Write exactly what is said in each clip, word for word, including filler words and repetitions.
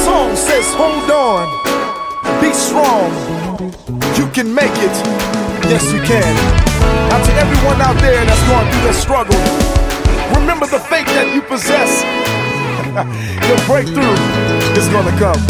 song says, hold on, be strong, you can make it, yes you can. Now to everyone out there that's going through the struggle, remember the faith that you possess. Your breakthrough is gonna come.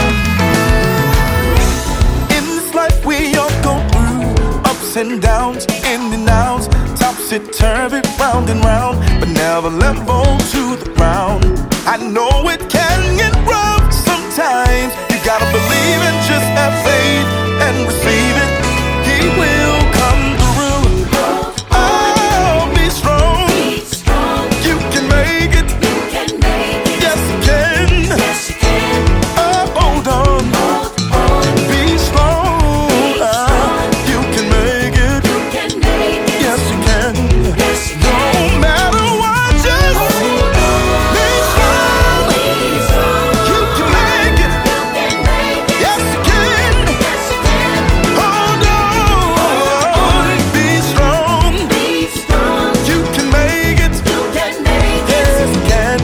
In this life we all go through ups and downs, in and outs, topsy-turvy, round and round, but never level to the ground. I know it can get rough sometimes. You gotta believe and just have faith and receive it. He will come through. Oh, be strong. You can make it. Yes, you can. Oh, hold on. Be strong. You can make it. Yes, you can. No matter what, just be strong. You can make it. Yes, you can. Hold on. Be strong. You can make it. Yes, you can.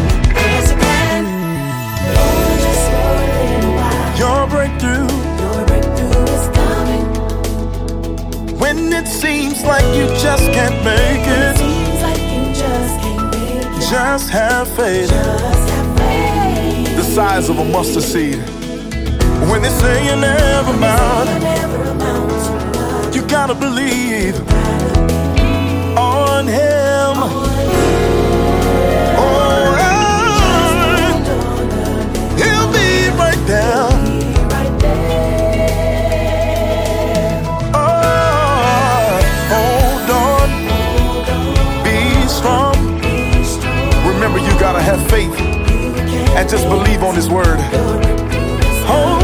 Your breakthrough. When it seems like you just can't make it, just have faith. The size of a mustard seed. When they say you never amount, you gotta believe on Him. Oh, He'll be right there. Oh, hold on, be strong. Remember, you gotta have faith and just believe on His word. Hold